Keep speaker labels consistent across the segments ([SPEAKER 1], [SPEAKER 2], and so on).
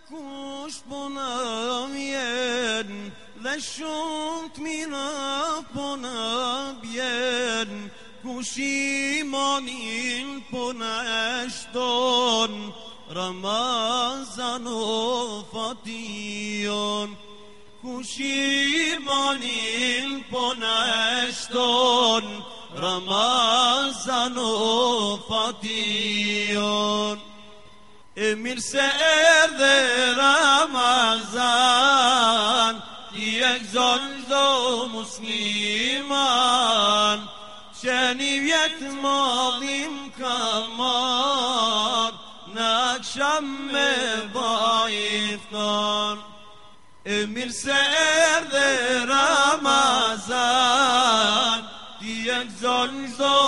[SPEAKER 1] kush puna vjen dhe shumë t'mira puna vjen, kush imanin puna e shton, Ramazan o fation. Kush imanin puna e shton, Ramazan o fation. E mirë se erdhe Ramazan, ti e gëzon çdo musliman, që një vjet madhim ka marr, në akşam me vaj iftar. E mirë se erdhe Ramazan, ti e gëzon çdo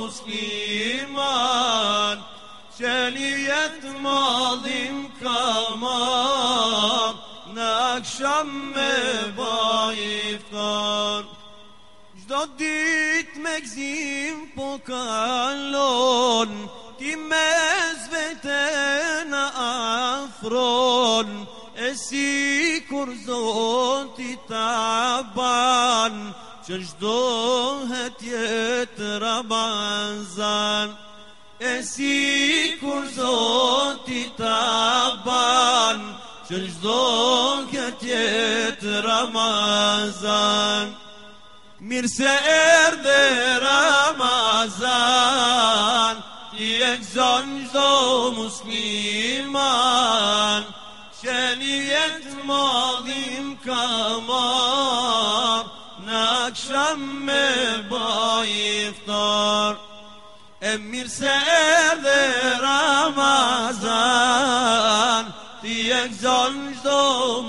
[SPEAKER 1] musliman, që një vjet madhim ka marr, në akşam me vaj iftar. Çdo dit me gzim po kalon, ti mes vete në afron, e si kur Zoti ta ban, që çdohet jetë Ramazan. E si kur Zoti ta ban, që çdohet jetë Ramazan. Mirë se erdhe Ramazan, ti e gëzon çdo musliman, që një vjet madhim ka marr, në akşam me vaj iftar. E mirë se erdhe Ramazan, ti e gëzon çdo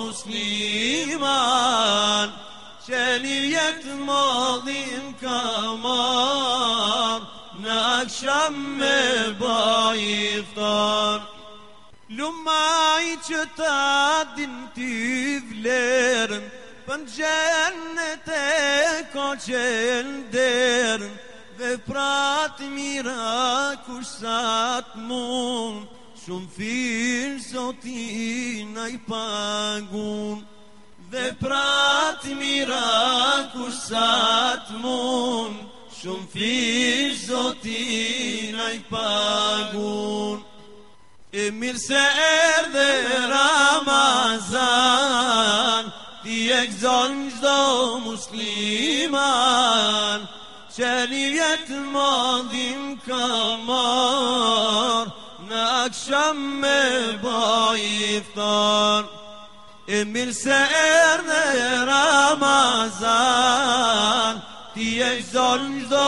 [SPEAKER 1] musliman, që një vjet madhim ka marr, në akşam me vaj iftar. Lumaj që ta din ty vlerën, për në gjennet e ka qelderën, veprat mira kush sa t'mun, shumë firë Zoti na i pagun. Veprat mira kush sa t'mun, shumë firë Zoti na i pagun. E mirë se erdhe Ramazan, ti e gëzon çdo musliman, që një vjet madhim ka marr, në akşam me vaj iftar. E mirë se erdhe Ramazan, ti e gëzon çdo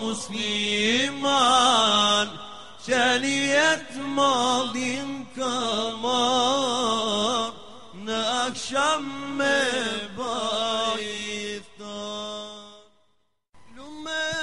[SPEAKER 1] musliman, që një vjet madhim ka marr, në akşam me vaj